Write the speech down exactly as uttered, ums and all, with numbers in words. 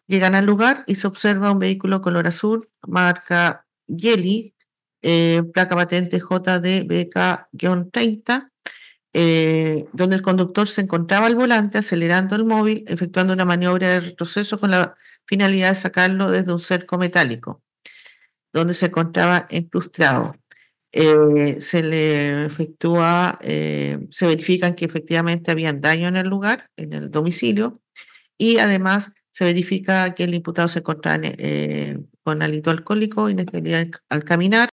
Llegan al lugar y se observa un vehículo color azul, marca Yeli, eh, placa patente J D B K treinta, eh, donde el conductor se encontraba al volante acelerando el móvil, efectuando una maniobra de retroceso con la finalidad de sacarlo desde un cerco metálico, donde se encontraba incrustado. Eh, se le efectúa, eh, se verifican que efectivamente habían daño en el lugar, en el domicilio, y además se verifica que el imputado se encontraba eh, con hálito alcohólico, inestabilidad al caminar.